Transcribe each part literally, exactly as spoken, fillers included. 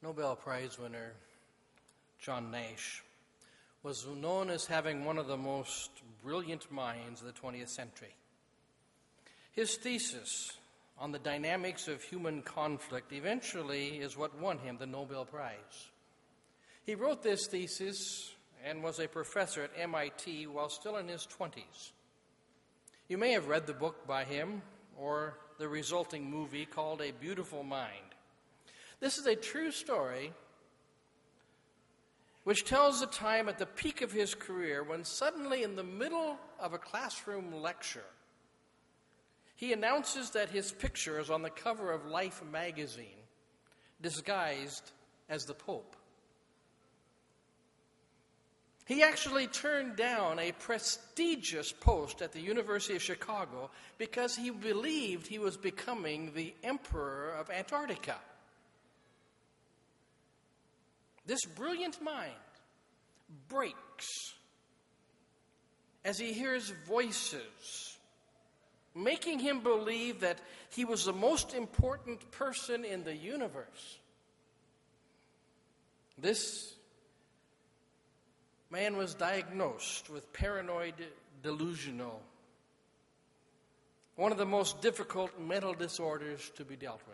Nobel Prize winner John Nash was known as having one of the most brilliant minds of the twentieth century. His thesis on the dynamics of human conflict eventually is what won him the Nobel Prize. He wrote this thesis and was a professor at M I T while still in his twenties. You may have read the book by him or the resulting movie called A Beautiful Mind. This is a true story which tells the time at the peak of his career when suddenly in the middle of a classroom lecture, he announces that his picture is on the cover of Life magazine, disguised as the Pope. He actually turned down a prestigious post at the University of Chicago because he believed he was becoming the Emperor of Antarctica. This brilliant mind breaks as he hears voices making him believe that he was the most important person in the universe. This man was diagnosed with paranoid delusional, one of the most difficult mental disorders to be dealt with.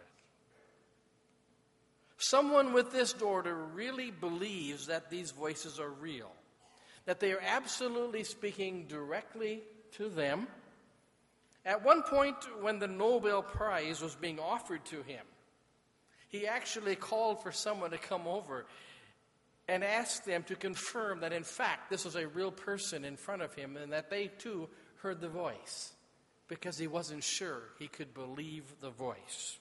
Someone with this disorder really believes that these voices are real, that they are absolutely speaking directly to them. At one point, when the Nobel Prize was being offered to him, he actually called for someone to come over and asked them to confirm that, in fact, this was a real person in front of him and that they, too, heard the voice, because he wasn't sure he could believe the voice.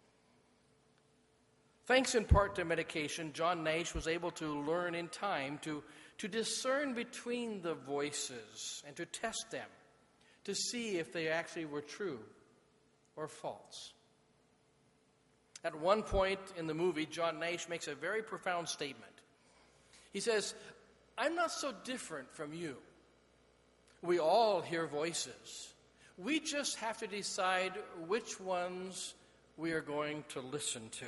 Thanks in part to medication, John Nash was able to learn in time to, to discern between the voices and to test them, to see if they actually were true or false. At one point in the movie, John Nash makes a very profound statement. He says, "I'm not so different from you. We all hear voices. We just have to decide which ones we are going to listen to.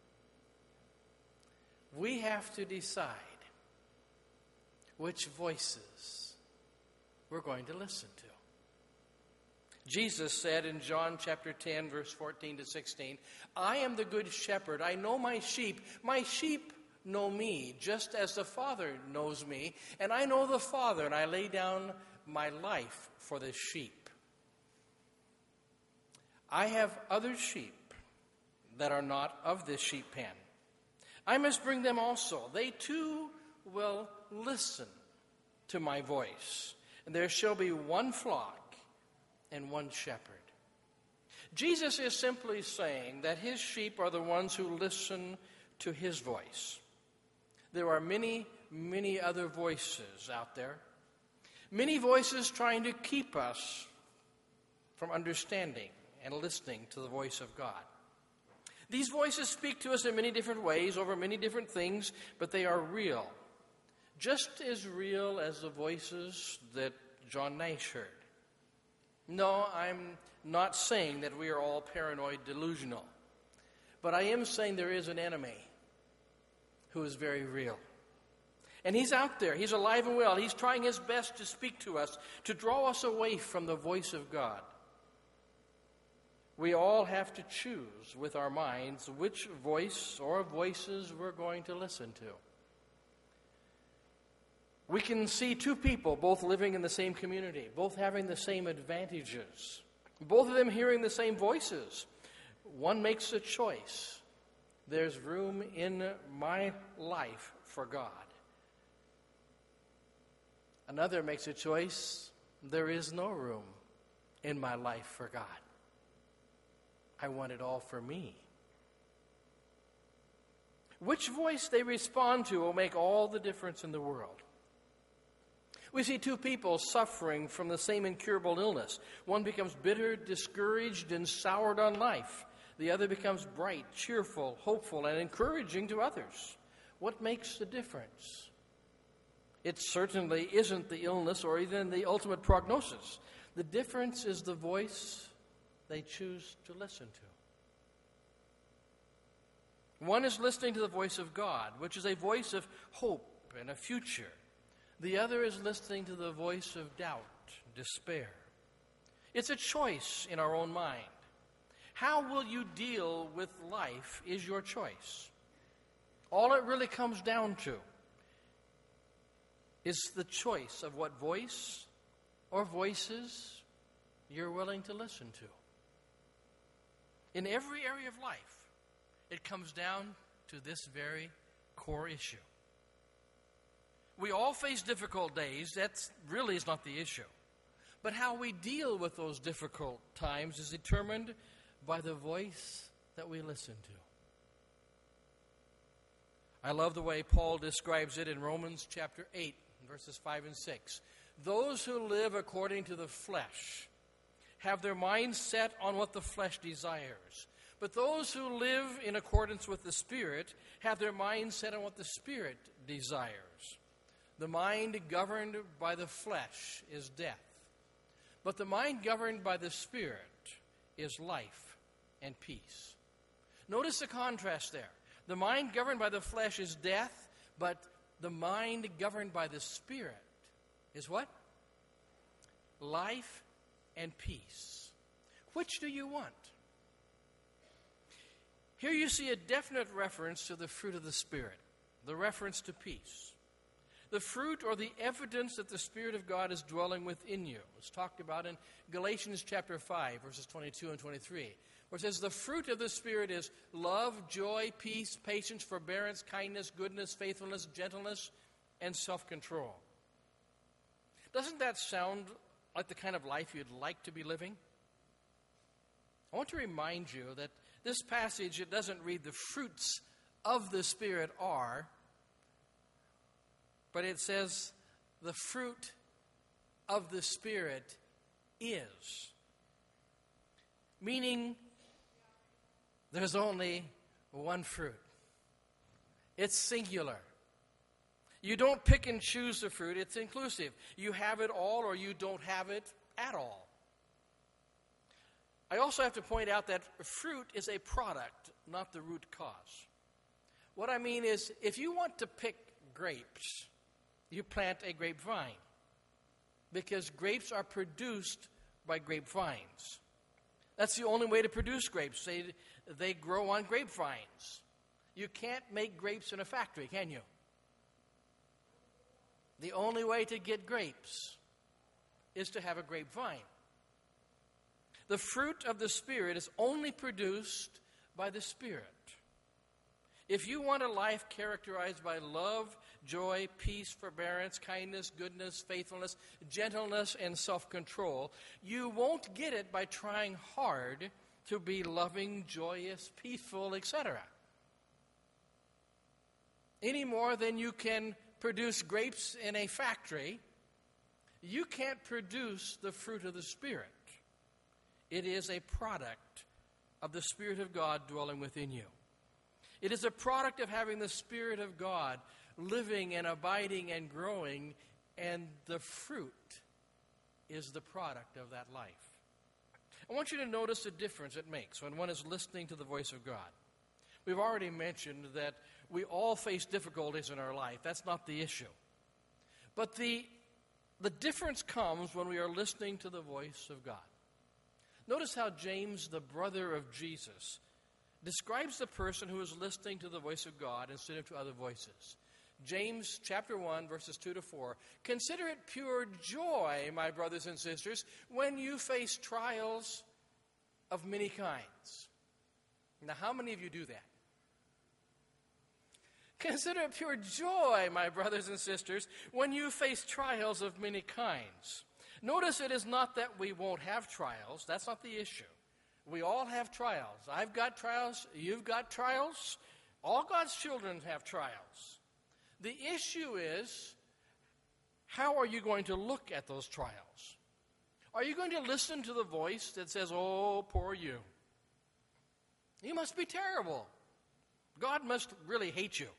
We have to decide which voices we're going to listen to." Jesus said in John chapter ten, verse fourteen to sixteen, "I am the good shepherd. I know my sheep. My sheep know me, just as the Father knows me. And I know the Father, and I lay down my life for the sheep. I have other sheep that are not of this sheep pen. I must bring them also. They too will listen to my voice. And there shall be one flock and one shepherd." Jesus is simply saying that his sheep are the ones who listen to his voice. There are many, many other voices out there. Many voices trying to keep us from understanding and listening to the voice of God. These voices speak to us in many different ways, over many different things, but they are real. Just as real as the voices that John Nash heard. No, I'm not saying that we are all paranoid delusional, but I am saying there is an enemy who is very real. And he's out there. He's alive and well. He's trying his best to speak to us, to draw us away from the voice of God. We all have to choose with our minds which voice or voices we're going to listen to. We can see two people both living in the same community, both having the same advantages, both of them hearing the same voices. One makes a choice. There's room in my life for God. Another makes a choice. There is no room in my life for God. I want it all for me. Which voice they respond to will make all the difference in the world. We see two people suffering from the same incurable illness. One becomes bitter, discouraged, and soured on life. The other becomes bright, cheerful, hopeful, and encouraging to others. What makes the difference? It certainly isn't the illness or even the ultimate prognosis. The difference is the voice they choose to listen to. One is listening to the voice of God, which is a voice of hope and a future. The other is listening to the voice of doubt, despair. It's a choice in our own mind. How will you deal with life is your choice. All it really comes down to is the choice of what voice or voices you're willing to listen to. In every area of life, it comes down to this very core issue. We all face difficult days. That really is not the issue. But how we deal with those difficult times is determined by the voice that we listen to. I love the way Paul describes it in Romans chapter eight, verses five and six. Those who live according to the flesh have their minds set on what the flesh desires. But those who live in accordance with the Spirit have their minds set on what the Spirit desires. The mind governed by the flesh is death. But the mind governed by the Spirit is life and peace. Notice the contrast there. The mind governed by the flesh is death, but the mind governed by the Spirit is what? Life and peace. Which do you want? Here you see a definite reference to the fruit of the Spirit, the reference to peace. The fruit or the evidence that the Spirit of God is dwelling within you. It's talked about in Galatians chapter five, verses twenty-two and twenty-three, where it says, the fruit of the Spirit is love, joy, peace, patience, forbearance, kindness, goodness, faithfulness, gentleness, and self-control. Doesn't that sound like the kind of life you'd like to be living? I want to remind you that this passage, it doesn't read the fruits of the Spirit are, but it says the fruit of the Spirit is. Meaning there's only one fruit. It's singular. You don't pick and choose the fruit. It's inclusive. You have it all or you don't have it at all. I also have to point out that fruit is a product, not the root cause. What I mean is, if you want to pick grapes, you plant a grapevine, because grapes are produced by grapevines. That's the only way to produce grapes. They, they grow on grapevines. You can't make grapes in a factory, can you? The only way to get grapes is to have a grapevine. The fruit of the Spirit is only produced by the Spirit. If you want a life characterized by love, joy, peace, forbearance, kindness, goodness, faithfulness, gentleness, and self-control, you won't get it by trying hard to be loving, joyous, peaceful, et cetera. Any more than you can produce grapes in a factory, you can't produce the fruit of the Spirit. It is a product of the Spirit of God dwelling within you. It is a product of having the Spirit of God living and abiding and growing, and the fruit is the product of that life. I want you to notice the difference it makes when one is listening to the voice of God. We've already mentioned that we all face difficulties in our life. That's not the issue. But the, the difference comes when we are listening to the voice of God. Notice how James, the brother of Jesus, describes the person who is listening to the voice of God instead of to other voices. James chapter one, verses two to four. Consider it pure joy, my brothers and sisters, when you face trials of many kinds. Now, how many of you do that? Consider it pure joy, my brothers and sisters, when you face trials of many kinds. Notice it is not that we won't have trials. That's not the issue. We all have trials. I've got trials. You've got trials. All God's children have trials. The issue is, how are you going to look at those trials? Are you going to listen to the voice that says, oh, poor you? You must be terrible. God must really hate you.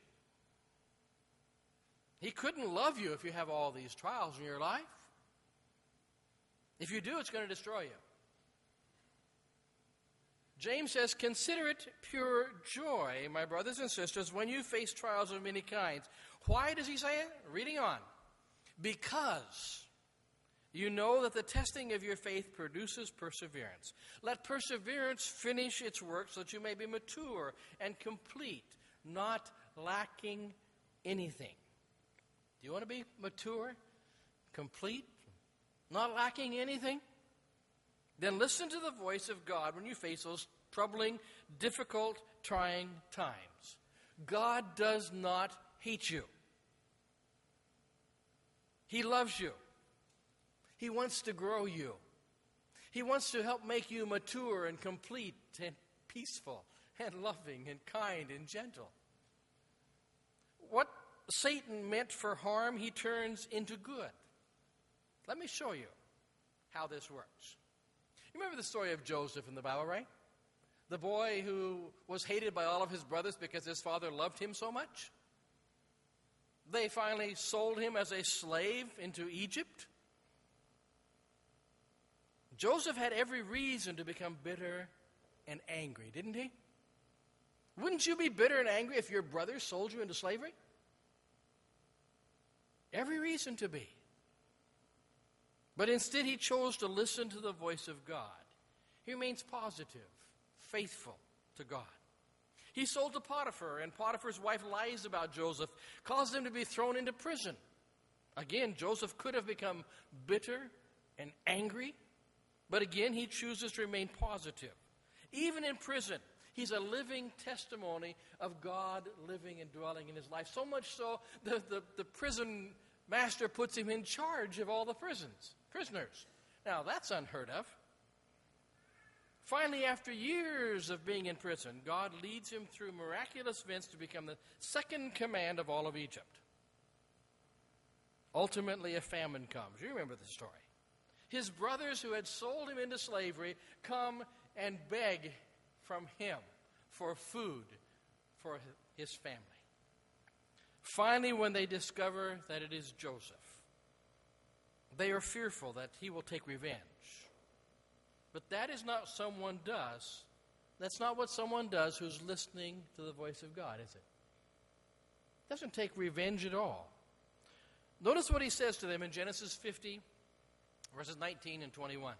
He couldn't love you if you have all these trials in your life. If you do, it's going to destroy you. James says, consider it pure joy, my brothers and sisters, when you face trials of many kinds. Why does he say it? Reading on. Because you know that the testing of your faith produces perseverance. Let perseverance finish its work so that you may be mature and complete, not lacking anything. Do you want to be mature, complete, not lacking anything? Then listen to the voice of God when you face those troubling, difficult, trying times. God does not hate you. He loves you. He wants to grow you. He wants to help make you mature and complete and peaceful and loving and kind and gentle. What Satan meant for harm, he turns into good. Let me show you how this works. You remember the story of Joseph in the Bible, right? The boy who was hated by all of his brothers because his father loved him so much. They finally sold him as a slave into Egypt. Joseph had every reason to become bitter and angry, didn't he? Wouldn't you be bitter and angry if your brothers sold you into slavery? Every reason to be. But instead he chose to listen to the voice of God. He remains positive, faithful to God. He sold to Potiphar, and Potiphar's wife lies about Joseph, caused him to be thrown into prison. Again, Joseph could have become bitter and angry, but again, he chooses to remain positive. Even in prison, he's a living testimony of God living and dwelling in his life. So much so, the, the, the prison master puts him in charge of all the prisons, prisoners. Now, that's unheard of. Finally, after years of being in prison, God leads him through miraculous events to become the second command of all of Egypt. Ultimately, a famine comes. You remember the story. His brothers who had sold him into slavery come and beg from him for food for his family. Finally, when they discover that it is Joseph, they are fearful that he will take revenge. But that is not someone does. That's not what someone does who's listening to the voice of God, is it? It doesn't take revenge at all. Notice what he says to them in Genesis fifty, verses nineteen and twenty-one.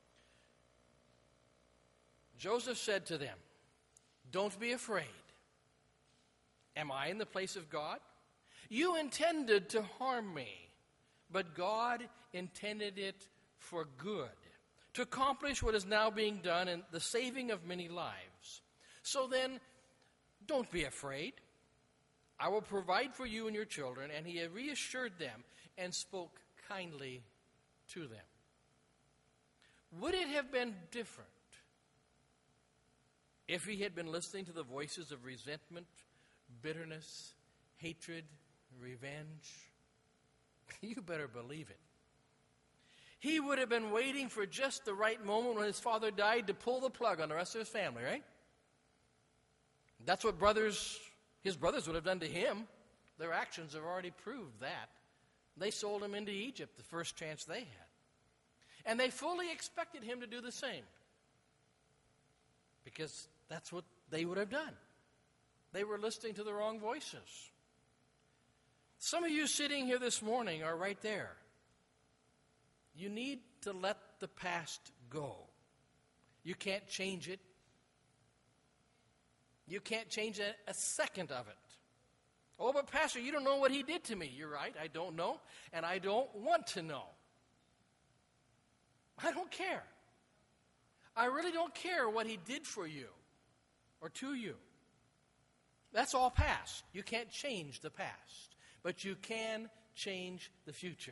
Joseph said to them, "Don't be afraid. Am I in the place of God? You intended to harm me, but God intended it for good, to accomplish what is now being done in the saving of many lives. So then, don't be afraid. I will provide for you and your children." And he reassured them and spoke kindly to them. Would it have been different if he had been listening to the voices of resentment, bitterness, hatred, revenge? You better believe it. He would have been waiting for just the right moment when his father died to pull the plug on the rest of his family, right? That's what brothers, his brothers would have done to him. Their actions have already proved that. They sold him into Egypt the first chance they had. And they fully expected him to do the same, because that's what they would have done. They were listening to the wrong voices. Some of you sitting here this morning are right there. You need to let the past go. You can't change it. You can't change a, a second of it. Oh, but Pastor, you don't know what he did to me. You're right, I don't know, and I don't want to know. I don't care. I really don't care what he did for you or to you. That's all past. You can't change the past, but you can change the future.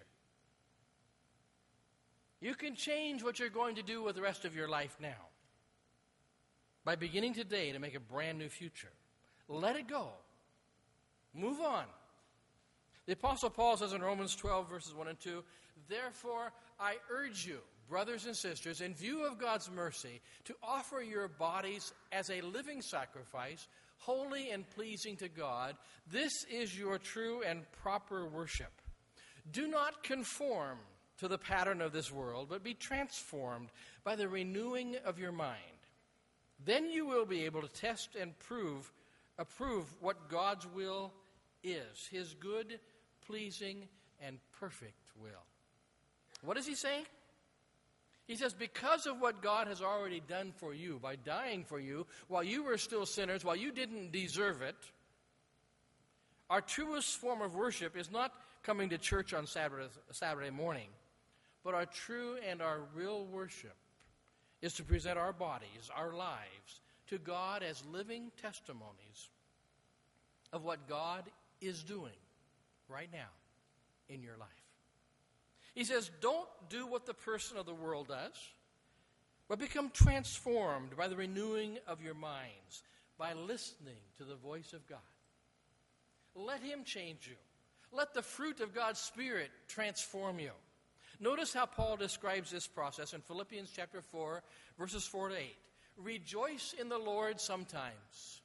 You can change what you're going to do with the rest of your life now by beginning today to make a brand new future. Let it go. Move on. The Apostle Paul says in Romans twelve, verses one and two, "Therefore, I urge you, brothers and sisters, in view of God's mercy, to offer your bodies as a living sacrifice, holy and pleasing to God. This is your true and proper worship. Do not conform to the pattern of this world, but be transformed by the renewing of your mind. Then you will be able to test and prove, approve what God's will is, his good, pleasing, and perfect will. What does he say? He says, because of what God has already done for you by dying for you while you were still sinners, while you didn't deserve it, our truest form of worship is not coming to church on Saturday, Saturday morning, but our true and our real worship is to present our bodies, our lives, to God as living testimonies of what God is doing right now in your life. He says, don't do what the person of the world does, but become transformed by the renewing of your minds, by listening to the voice of God. Let him change you. Let the fruit of God's Spirit transform you. Notice how Paul describes this process in Philippians chapter four, verses four to eight. Rejoice in the Lord sometimes.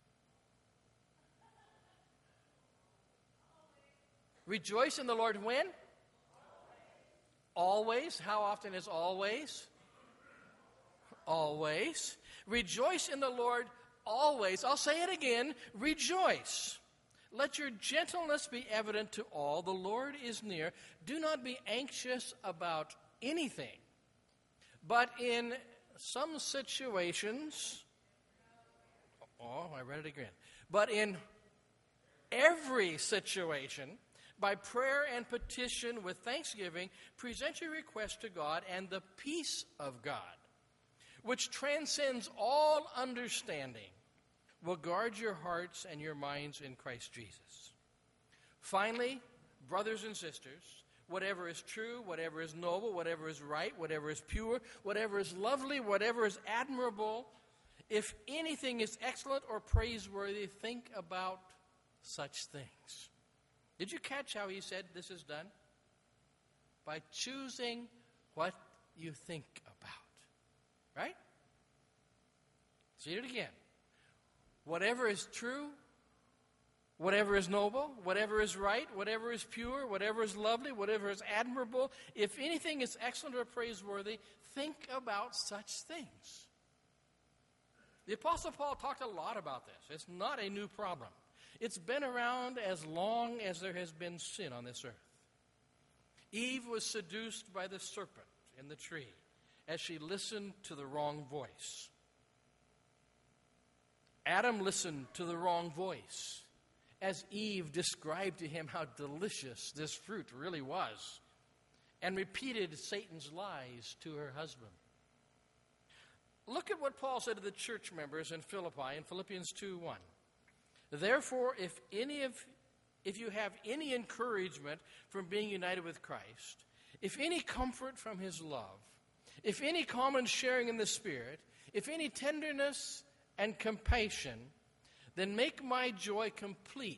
Rejoice in the Lord when? Always. How often is always? Always. Rejoice in the Lord always. I'll say it again. Rejoice. Let your gentleness be evident to all. The Lord is near. Do not be anxious about anything, but in some situations, oh, I read it again. But in every situation, by prayer and petition with thanksgiving, present your request to God, and the peace of God, which transcends all understanding, will guard your hearts and your minds in Christ Jesus. Finally, brothers and sisters, whatever is true, whatever is noble, whatever is right, whatever is pure, whatever is lovely, whatever is admirable, if anything is excellent or praiseworthy, think about such things. Did you catch how he said this is done? By choosing what you think about. Right? See it again. Whatever is true, whatever is noble, whatever is right, whatever is pure, whatever is lovely, whatever is admirable, if anything is excellent or praiseworthy, think about such things. The Apostle Paul talked a lot about this. It's not a new problem. It's been around as long as there has been sin on this earth. Eve was seduced by the serpent in the tree as she listened to the wrong voice. Adam listened to the wrong voice as Eve described to him how delicious this fruit really was and repeated Satan's lies to her husband. Look at what Paul said to the church members in Philippi in Philippians two one. Therefore, if any of if you have any encouragement from being united with Christ, if any comfort from his love, if any common sharing in the Spirit, if any tenderness and compassion, then make my joy complete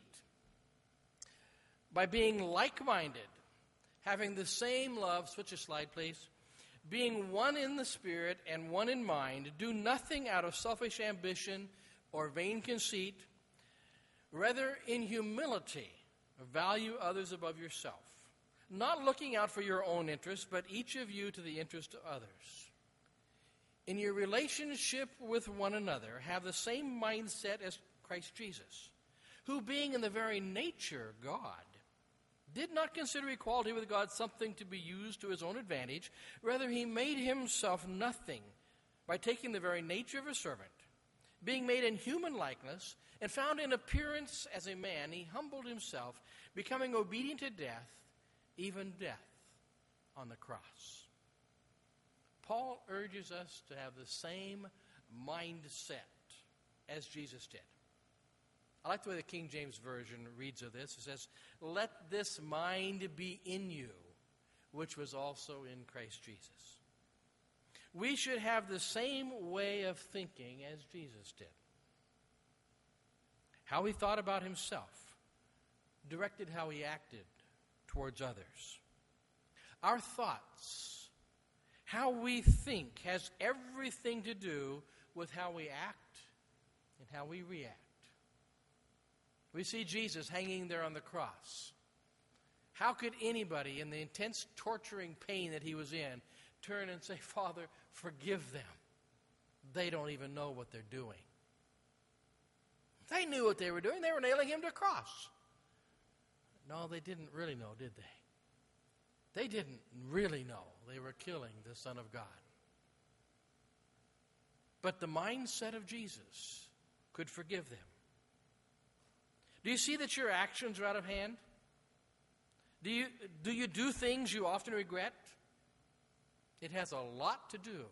by being like-minded, having the same love. Switch a slide, please. Being one in the Spirit and one in mind. Do nothing out of selfish ambition or vain conceit. Rather, in humility, value others above yourself, not looking out for your own interest, but each of you to the interest of others. In your relationship with one another, have the same mindset as Christ Jesus, who being in the very nature God, did not consider equality with God something to be used to his own advantage. Rather, he made himself nothing by taking the very nature of a servant. Being made in human likeness and found in appearance as a man, he humbled himself, becoming obedient to death, even death on the cross. Paul urges us to have the same mindset as Jesus did. I like the way the King James Version reads of this. It says, let this mind be in you, which was also in Christ Jesus. We should have the same way of thinking as Jesus did. How he thought about himself directed how he acted towards others. Our thoughts, how we think, has everything to do with how we act and how we react. We see Jesus hanging there on the cross. How could anybody, in the intense torturing pain that he was in, turn and say, Father, forgive them. they don't even know what they're doing. They knew what they were doing. They were nailing him to a cross. No, they didn't really know, did they? They didn't really know they were killing the Son of God. But the mindset of Jesus could forgive them. Do you see that your actions are out of hand? Do you, do you do things you often regret? It has a lot to do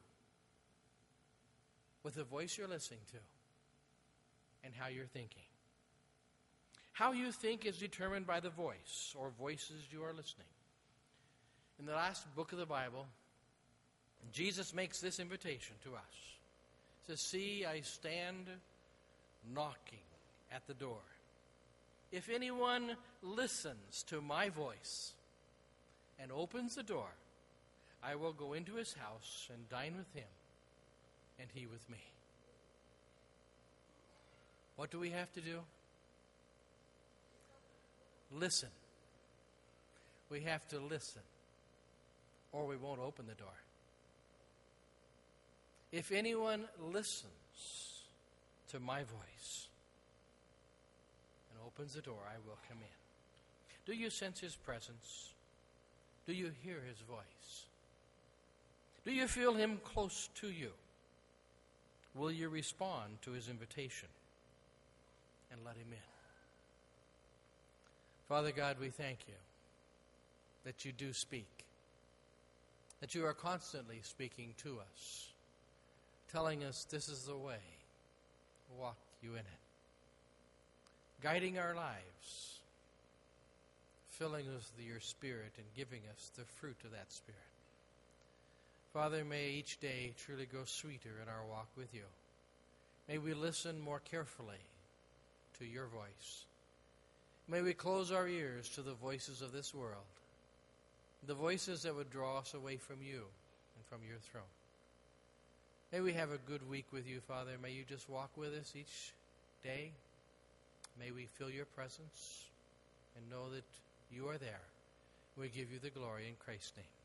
with the voice you're listening to and how you're thinking. How you think is determined by the voice or voices you are listening. In the last book of the Bible, Jesus makes this invitation to us. He says, "See, I stand knocking at the door. If anyone listens to my voice and opens the door, I will go into his house and dine with him, and he with me." What do we have to do? Listen. We have to listen, or we won't open the door. If anyone listens to my voice and opens the door, I will come in. Do you sense his presence? Do you hear his voice? Do you feel him close to you? Will you respond to his invitation and let him in? Father God, we thank you that you do speak, that you are constantly speaking to us, telling us this is the way, walk you in it, guiding our lives, filling us with your Spirit and giving us the fruit of that Spirit. Father, may each day truly grow sweeter in our walk with you. May we listen more carefully to your voice. May we close our ears to the voices of this world, the voices that would draw us away from you and from your throne. May we have a good week with you, Father. May you just walk with us each day. May we feel your presence and know that you are there. We give you the glory in Christ's name.